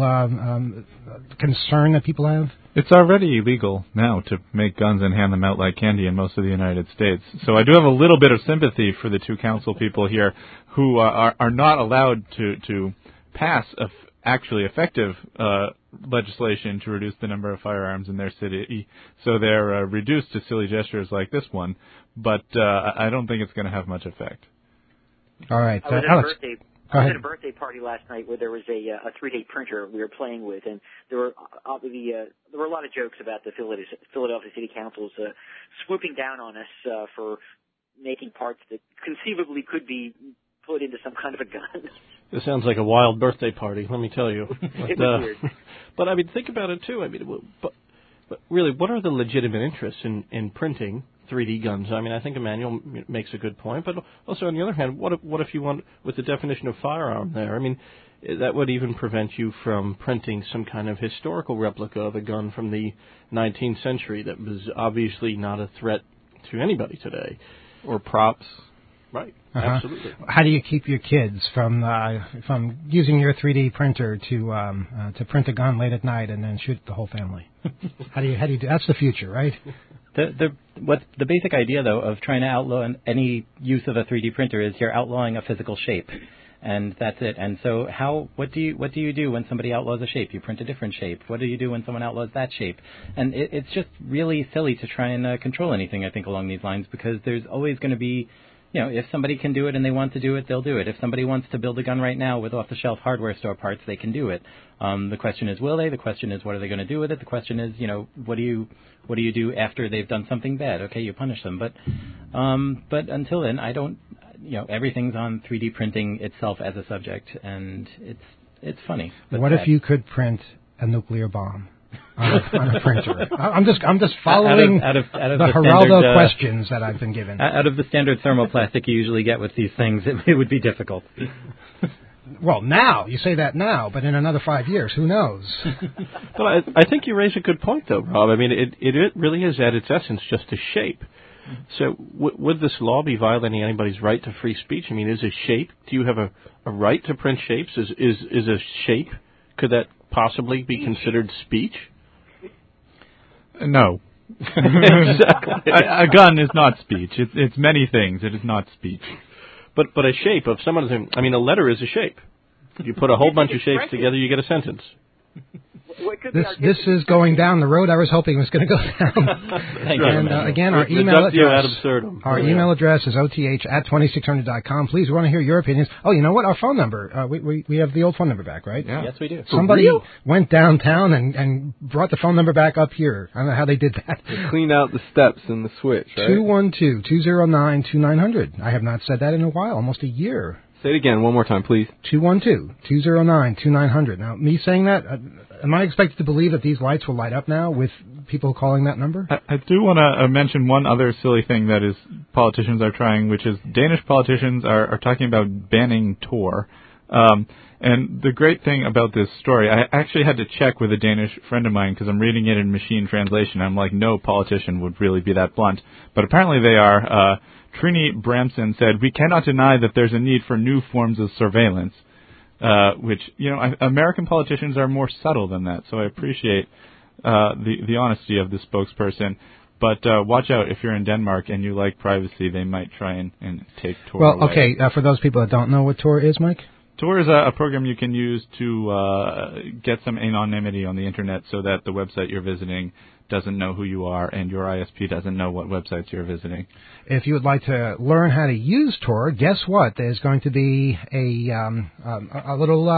concern that people have? It's already illegal now to make guns and hand them out like candy in most of the United States. So I do have a little bit of sympathy for the two council people here who are not allowed to pass actually effective legislation to reduce the number of firearms in their city. So they're reduced to silly gestures like this one, but I don't think it's going to have much effect. All right. I was Alex, at a birthday party last night where there was a 3D printer we were playing with, and there were a lot of jokes about the Philadelphia City Council's swooping down on us for making parts that conceivably could be put into some kind of a gun. This sounds like a wild birthday party, let me tell you. It was weird. But, I mean, think about it, too. I mean, but really, what are the legitimate interests in printing 3D guns. I mean, I think Emmanuel makes a good point, but also on the other hand, what if you want, with the definition of firearm there, I mean, that would even prevent you from printing some kind of historical replica of a gun from the 19th century that was obviously not a threat to anybody today. Or props. Right, absolutely. How do you keep your kids from using your 3D printer to print a gun late at night and then shoot the whole family? How do you do? That's the future, right? The basic idea, though, of trying to outlaw any use of a 3D printer is you're outlawing a physical shape, and that's it. And so, what do you do when somebody outlaws a shape? You print a different shape. What do you do when someone outlaws that shape? And it's just really silly to try and control anything, I think, along these lines, because there's always going to be, if somebody can do it and they want to do it, they'll do it. If somebody wants to build a gun right now with off-the-shelf hardware store parts, they can do it. The question is, will they? The question is, what are they going to do with it? The question is, what do you do after they've done something bad? Okay, you punish them. But until then, I don't, everything's on 3D printing itself as a subject, and it's funny. What if you could print a nuclear bomb on a printer? I'm just following out of the Geraldo standard, questions that I've been given. Out of the standard thermoplastic you usually get with these things, it would be difficult. Well, now, you say that now, but in another 5 years, who knows? Well, I think you raise a good point, though, Rob. I mean, it really is, at its essence, just a shape. So would this law be violating anybody's right to free speech? I mean, is a shape, do you have a right to print shapes? Is a shape, could that possibly be considered speech? No. Exactly. A gun is not speech. It's many things. It is not speech. But a shape of some other thing. I mean, a letter is a shape. You put a whole bunch of shapes together, you get a sentence. This is going down the road I was hoping was going to go down. And again, our email address is oth@2600.com. Please, we want to hear your opinions. Oh, you know what? Our phone number. We have the old phone number back, right? Yeah. Yes, we do. Somebody went downtown and brought the phone number back up here. I don't know how they did that. They cleaned out the steps in the switch, right? 212-209-2900. I have not said that in a while, almost a year. Say it again, one more time, please. 212-209-2900. Now, me saying that, am I expected to believe that these lights will light up now with people calling that number? I do want to mention one other silly thing that is politicians are trying, which is Danish politicians are talking about banning Tor. And the great thing about this story, I actually had to check with a Danish friend of mine because I'm reading it in machine translation. I'm like, no politician would really be that blunt. But apparently they are. Trini Bramson said, "We cannot deny that there's a need for new forms of surveillance," which, American politicians are more subtle than that, so I appreciate the honesty of the spokesperson. But watch out, if you're in Denmark and you like privacy, they might try and take Tor away. Well, okay, for those people that don't know what Tor is, Mike? Tor is a program you can use to get some anonymity on the Internet so that the website you're visiting doesn't know who you are and your ISP doesn't know what websites you're visiting. If you would like to learn how to use Tor, guess what? There's going to be a little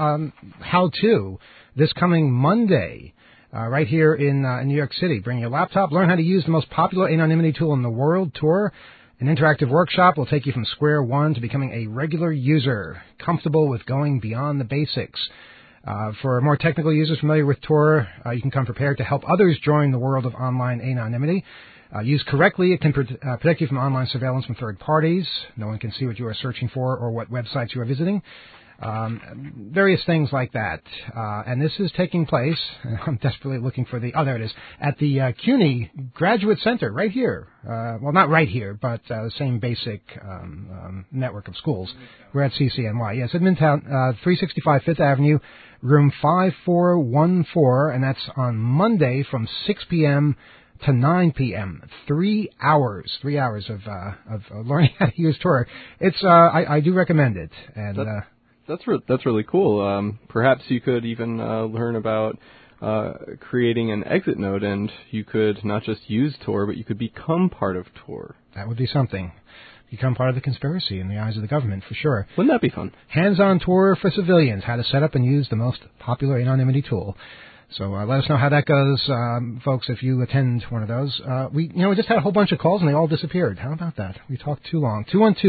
how-to this coming Monday right here in New York City. Bring your laptop, learn how to use the most popular anonymity tool in the world, Tor. An interactive workshop will take you from square one to becoming a regular user, comfortable with going beyond the basics. For more technical users familiar with Tor, you can come prepared to help others join the world of online anonymity. Used correctly, it can protect you from online surveillance from third parties. No one can see what you are searching for or what websites you are visiting. Various things like that. And this is taking place, I'm desperately looking for there it is, at the CUNY Graduate Center, right here. Well, not right here, but the same basic network of schools. We're at CCNY. Yes, at Midtown, 365 Fifth Avenue, room 5414, and that's on Monday from 6 p.m. to 9 p.m. 3 hours of learning how to use Tor. It's I do recommend it, and that's really cool. Perhaps you could even learn about creating an exit node, and you could not just use Tor, but you could become part of Tor. That would be something. Become part of the conspiracy in the eyes of the government, for sure. Wouldn't that be fun? Hands-on Tor for civilians, how to set up and use the most popular anonymity tool. So let us know how that goes, folks, if you attend one of those. We just had a whole bunch of calls, and they all disappeared. How about that? We talked too long.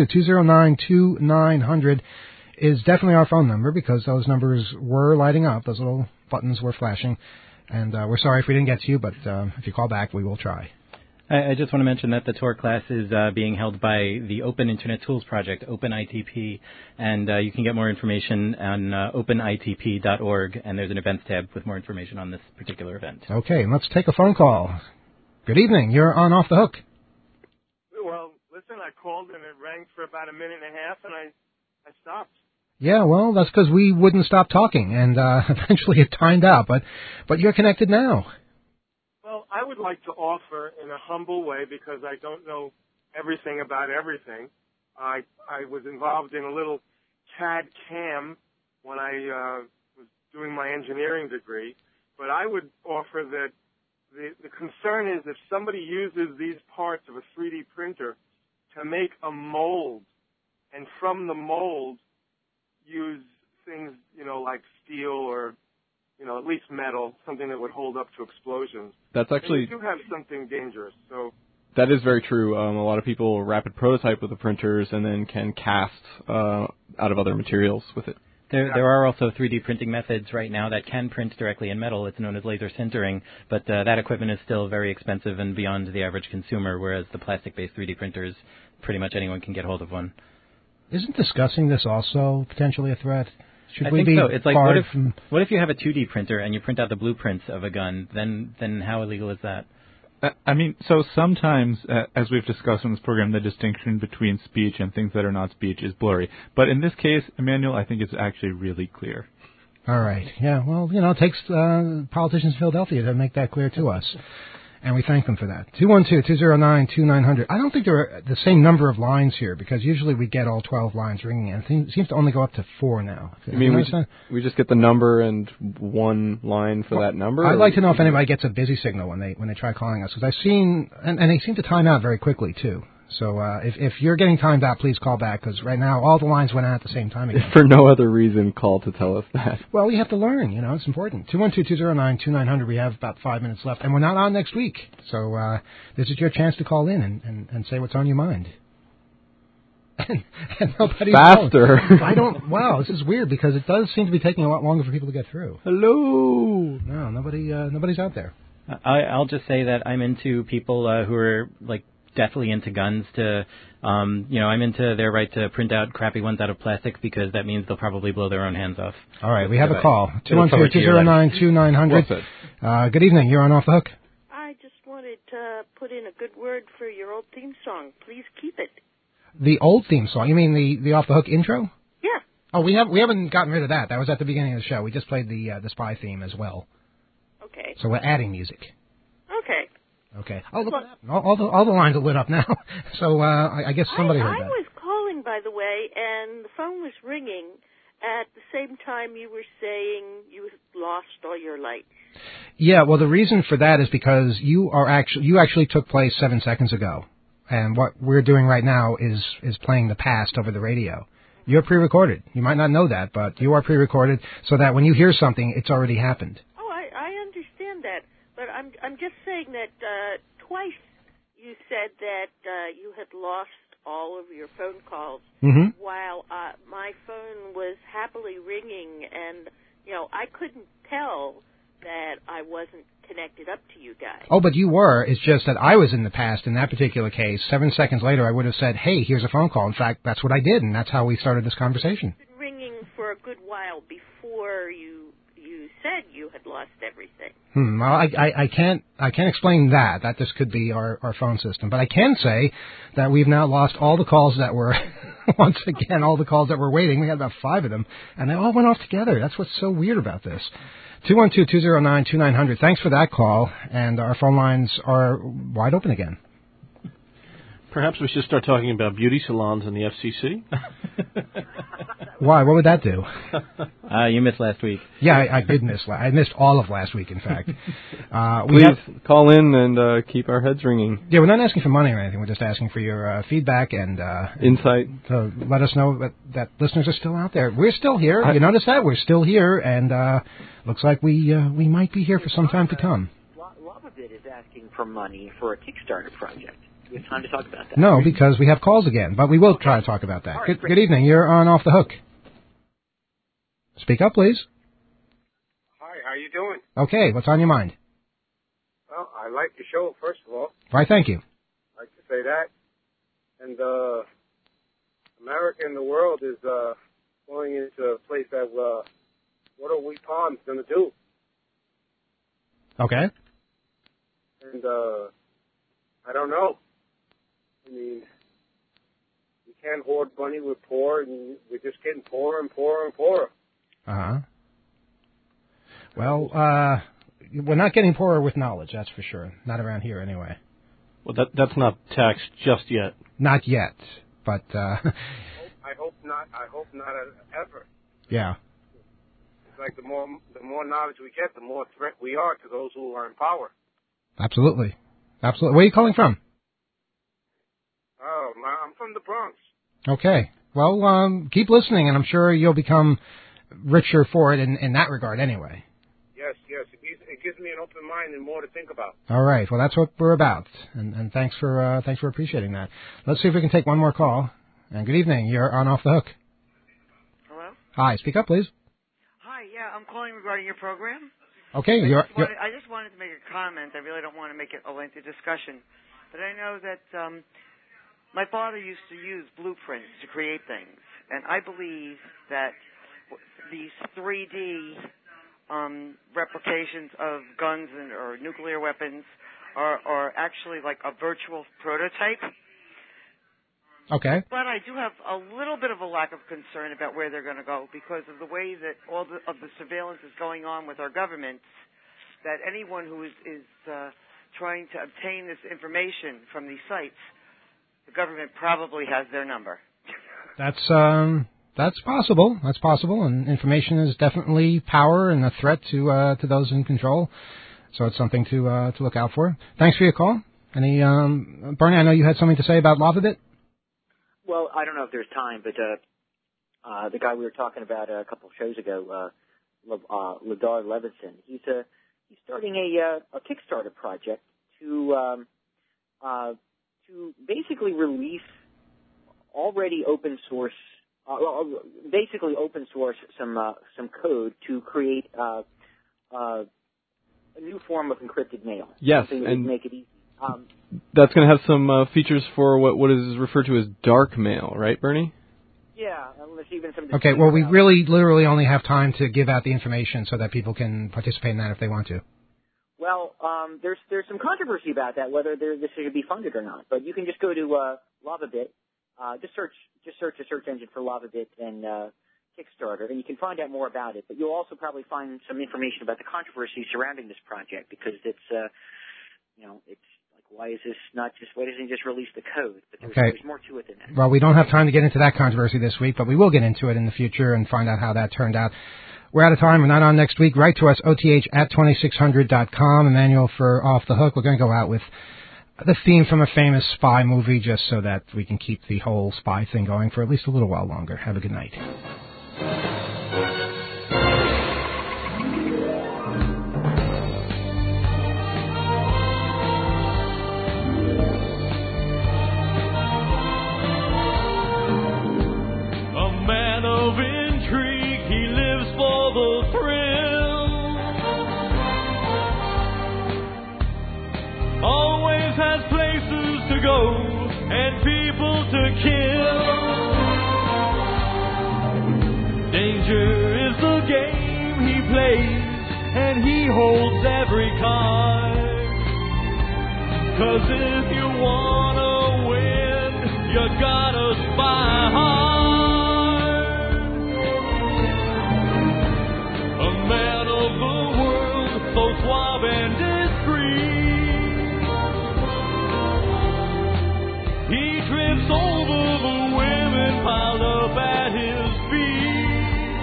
212-209-2900 is definitely our phone number, because those numbers were lighting up. Those little buttons were flashing. And we're sorry if we didn't get to you, but if you call back, we will try. I just want to mention that the tour class is being held by the Open Internet Tools Project, OpenITP, and you can get more information on openitp.org, and there's an events tab with more information on this particular event. Okay, and let's take a phone call. Good evening. You're on Off the Hook. Well, listen, I called and it rang for about a minute and a half, and I stopped. Yeah, well, that's because we wouldn't stop talking, and eventually it timed out, but you're connected now. Well, I would like to offer in a humble way, because I don't know everything about everything. I was involved in a little CAD CAM when I was doing my engineering degree, but I would offer that the concern is if somebody uses these parts of a 3D printer to make a mold, and from the mold use things, like steel or at least metal, something that would hold up to explosions. That's actually... And you do have something dangerous, so... That is very true. A lot of people rapid prototype with the printers and then can cast out of other materials with it. There are also 3D printing methods right now that can print directly in metal. It's known as laser sintering, but that equipment is still very expensive and beyond the average consumer, whereas the plastic-based 3D printers, pretty much anyone can get hold of one. Isn't discussing this also potentially a threat? I think so. It's like, what if you have a 2D printer and you print out the blueprints of a gun? Then how illegal is that? So sometimes, as we've discussed in this program, the distinction between speech and things that are not speech is blurry. But in this case, Emmanuel, I think it's actually really clear. All right. Yeah, well, it takes politicians in Philadelphia to make that clear to us. And we thank them for that. 212-209-2900. I don't think there are the same number of lines here, because usually we get all 12 lines ringing, and it seems to only go up to 4 now. You mean we just get the number and one line for that number? I'd like to know if anybody gets a busy signal when they try calling us, because I've seen, and they seem to time out very quickly, too. So if you're getting timed out, please call back, because right now all the lines went out at the same time again. For no other reason, call to tell us that. Well, we have to learn, it's important. 212-209-2900, we have about 5 minutes left, and we're not on next week. So this is your chance to call in and say what's on your mind. and nobody's faster. Wow, this is weird, because it does seem to be taking a lot longer for people to get through. Hello. No, nobody's out there. I'll just say that I'm into people who are deathly into guns I'm into their right to print out crappy ones out of plastic, because that means they'll probably blow their own hands off. All right, we have a call. 212-209-2900. Good evening. You're on Off the Hook. I just wanted to put in a good word for your old theme song. Please keep it. The old theme song? You mean the Off the Hook intro? Yeah. Oh, we haven't gotten rid of that. That was at the beginning of the show. We just played the Spy theme as well. Okay. So we're adding music. Okay. Okay. Oh, look, all the lines are lit up now. So I guess somebody heard that. I was calling, by the way, and the phone was ringing at the same time you were saying you lost all your lights. Yeah, well, the reason for that is because you actually took place 7 seconds ago, and what we're doing right now is playing the past over the radio. You're pre-recorded. You might not know that, but you are pre-recorded, so that when you hear something, it's already happened. Oh, I understand that. But I'm just saying that twice you said that you had lost all of your phone calls while my phone was happily ringing, and I couldn't tell that I wasn't connected up to you guys. Oh, but you were. It's just that I was in the past in that particular case. 7 seconds later, I would have said, "Hey, here's a phone call." In fact, that's what I did, and that's how we started this conversation. It's been ringing for a good while before you said you had lost everything. Well, I can't explain that. That just could be our phone system. But I can say that we've now lost all the calls that were, once again, all the calls that were waiting. We had about 5 of them, and they all went off together. That's what's so weird about this. 212-209-2900. Thanks for that call, and our phone lines are wide open again. Perhaps we should start talking about beauty salons and the FCC. Why? What would that do? You missed last week. Yeah, I did miss. I missed all of last week, in fact. Please call in and keep our heads ringing. Yeah, we're not asking for money or anything. We're just asking for your feedback and insight. To let us know that listeners are still out there. We're still here. You notice that? We're still here, and looks like we might be here for some time to come. Lovabit is asking for money for a Kickstarter project. We have time to talk about that. No, because we have calls again, but we will try to talk about that. Right, good evening. You're on Off the Hook. Speak up, please. Hi, how you doing? Okay, what's on your mind? Well, I like the show, first of all. Why, thank you. I'd like to say that. And America and the world is going into a place that what are we pawns going to do? Okay. And I don't know. I mean, we can't hoard money. We're poor, and we're just getting poorer and poorer and poorer. Uh-huh. Well, we're not getting poorer with knowledge, that's for sure. Not around here, anyway. Well, that's not taxed just yet. Not yet, but... I hope not. I hope not ever. Yeah. It's like the more knowledge we get, the more threat we are to those who are in power. Absolutely. Absolutely. Where are you calling from? Oh, I'm from the Bronx. Okay. Well, keep listening, and I'm sure you'll become richer for it in that regard anyway. Yes. It gives me an open mind and more to think about. All right. Well, that's what we're about, and thanks for appreciating that. Let's see if we can take one more call. And good evening. You're on Off the Hook. Hello? Hi. Speak up, please. Hi, yeah, I'm calling regarding your program. Okay. I just wanted to make a comment. I really don't want to make it a lengthy discussion. But I know that my father used to use blueprints to create things. And I believe that these 3D replications of guns or nuclear weapons are actually like a virtual prototype. Okay. But I do have a little bit of a lack of concern about where they're going to go because of the way that all of the surveillance is going on with our governments, that anyone who is trying to obtain this information from these sites, the government probably has their number. That's possible. That's possible, and information is definitely power and a threat to those in control. So it's something to look out for. Thanks for your call. Bernie, I know you had something to say about LavaBit. Well, I don't know if there's time, but the guy we were talking about a couple of shows ago, Ladar Levinson, he's starting a Kickstarter project to basically release already open source, some code to create a new form of encrypted mail. Yes, something that and would make it easy. That's going to have some features for what is referred to as dark mail, right, Bernie? Yeah, unless even some. Okay, well, we really literally only have time to give out the information so that people can participate in that if they want to. Well, there's some controversy about that, whether this should be funded or not. But you can just go to LavaBit, just search a search engine for LavaBit and Kickstarter, and you can find out more about it. But you'll also probably find some information about the controversy surrounding this project because it's it's like why doesn't he just release the code? But there's more to it than that. Well, we don't have time to get into that controversy this week, but we will get into it in the future and find out how that turned out. We're out of time. We're not on next week. Write to us, oth@2600.com. Emmanuel, for Off the Hook, we're going to go out with the theme from a famous spy movie just so that we can keep the whole spy thing going for at least a little while longer. Have a good night. Always has places to go and people to kill. Danger is the game he plays, and he holds every card. 'Cause if you wanna win, you gotta spy hard. A man of the world, so suave and discreet. He trips over the women piled up at his feet.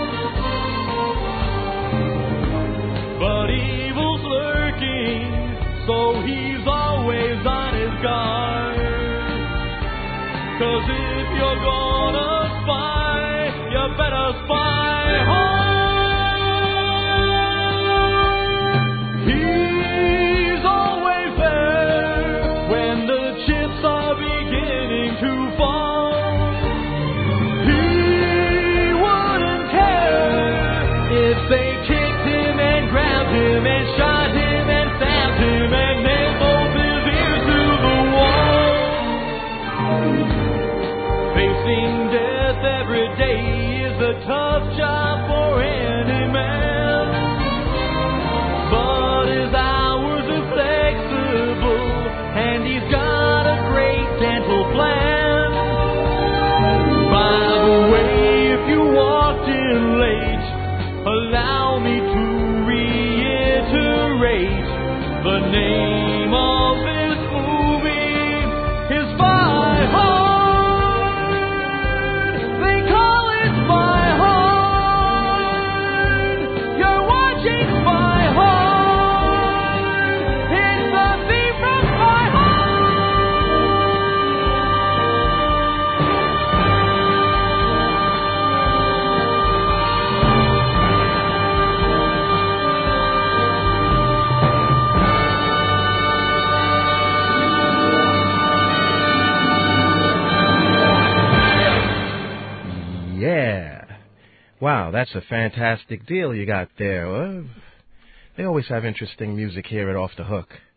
But evil's lurking, so he's always on his guard. 'Cause if you're gonna spy, you better spy hard. He's always there when the chips are beginning to fall. He wouldn't care if they kicked him and grabbed him and shot him and stabbed him and is a tough job for any man, but his hours are flexible, and he's got a great dental plan. By the way, if you walked in late, allow me to reiterate the name of this movie is My Heart. They call it My Heart. You're watching My Heart. It's the theme from My Yeah. Wow, that's a fantastic deal you got there. They always have interesting music here at Off the Hook.